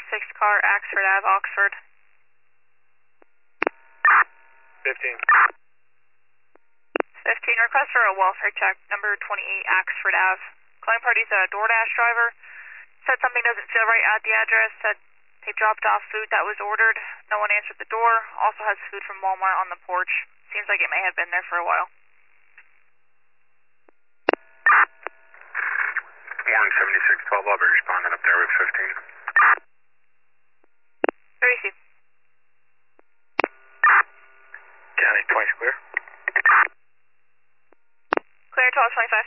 car, Axford Ave, Oxford. 15. 15, request for a welfare check, number 28, Axford Ave. Claim party's a DoorDash driver. Said something doesn't feel right at the address. Said they dropped off food that was ordered. No one answered the door. Also has food from Walmart on the porch. Seems like it may have been there for a while. Warren 76, 12, I'll be responding up there with 15. Where is he? County, twice clear. Clear, 1225.